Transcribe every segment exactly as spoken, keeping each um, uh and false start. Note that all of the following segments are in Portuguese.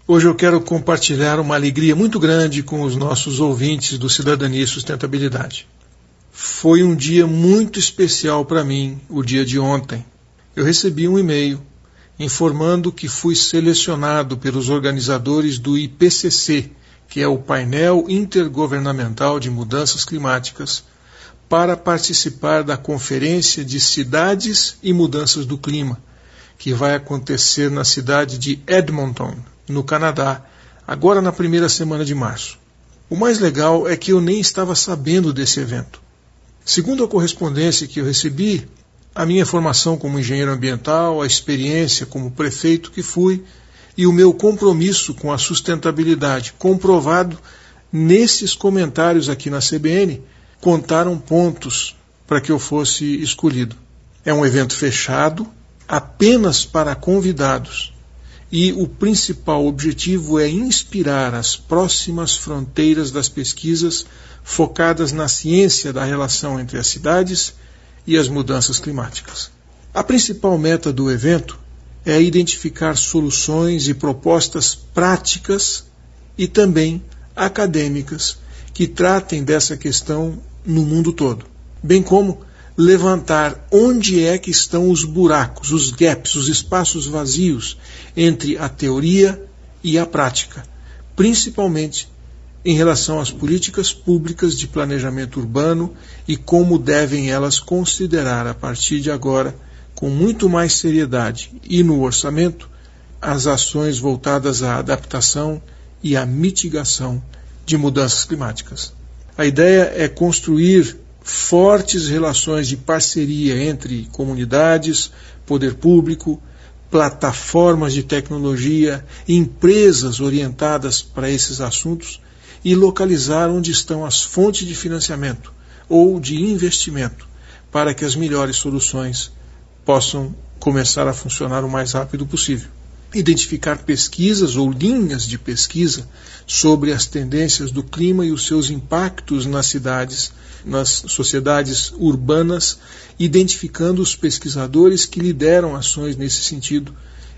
Hoje eu quero compartilhar uma alegria muito grande com os nossos ouvintes do Cidadania e Sustentabilidade. Foi um dia muito especial para mim, o dia de ontem. Eu recebi um e-mail informando que fui selecionado pelos organizadores do I P C C, que é o Painel Intergovernamental de Mudanças Climáticas, para participar da Conferência de Cidades e Mudanças do Clima, que vai acontecer na cidade de Edmonton, no Canadá, agora na primeira semana de março. O mais legal é que eu nem estava sabendo desse evento. Segundo a correspondência que eu recebi, a minha formação como engenheiro ambiental, a experiência como prefeito que fui e o meu compromisso com a sustentabilidade comprovado nesses comentários aqui na C B N contaram pontos para que eu fosse escolhido. É um evento fechado, apenas para convidados, e o principal objetivo é inspirar as próximas fronteiras das pesquisas focadas na ciência da relação entre as cidades e as mudanças climáticas. A principal meta do evento é identificar soluções e propostas práticas e também acadêmicas que tratem dessa questão no mundo todo, bem como levantar onde é que estão os buracos, os gaps, os espaços vazios entre a teoria e a prática, principalmente em relação às políticas públicas de planejamento urbano e como devem elas considerar a partir de agora, com muito mais seriedade e no orçamento, as ações voltadas à adaptação e à mitigação de mudanças climáticas. A ideia é construir fortes relações de parceria entre comunidades, poder público, plataformas de tecnologia, empresas orientadas para esses assuntos e localizar onde estão as fontes de financiamento ou de investimento para que as melhores soluções possam começar a funcionar o mais rápido possível. Identificar pesquisas ou linhas de pesquisa sobre as tendências do clima e os seus impactos nas cidades, nas sociedades urbanas, identificando os pesquisadores que lideram ações nesse sentido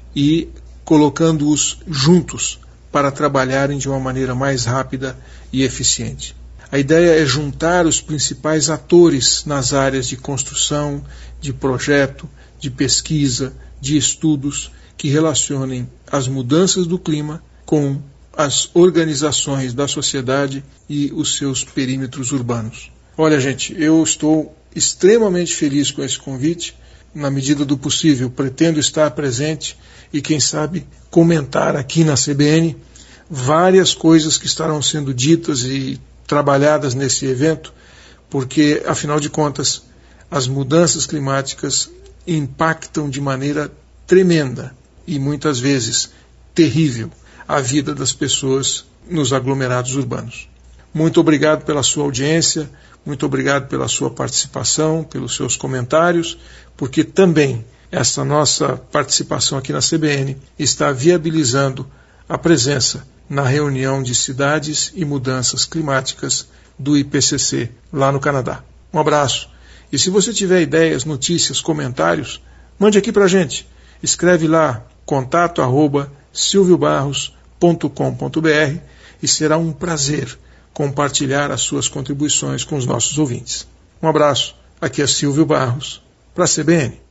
e colocando-os juntos para trabalharem de uma maneira mais rápida e eficiente. A ideia é juntar os principais atores nas áreas de construção, de projeto, de pesquisa, de estudos, que relacionem as mudanças do clima com as organizações da sociedade e os seus perímetros urbanos. Olha, gente, eu estou extremamente feliz com esse convite. Na medida do possível, pretendo estar presente e, quem sabe, comentar aqui na C B N várias coisas que estarão sendo ditas e trabalhadas nesse evento, porque, afinal de contas, as mudanças climáticas impactam de maneira tremenda e muitas vezes terrível a vida das pessoas nos aglomerados urbanos. Muito obrigado pela sua audiência, muito obrigado pela sua participação, pelos seus comentários, porque também essa nossa participação aqui na C B N está viabilizando a presença na reunião de cidades e mudanças climáticas do I P C C lá no Canadá. Um abraço. E se você tiver ideias, notícias, comentários, mande aqui para a gente. Escreve lá contato arroba silvio barros ponto com ponto br e será um prazer compartilhar as suas contribuições com os nossos ouvintes. Um abraço. Aqui é Silvio Barros para a C B N.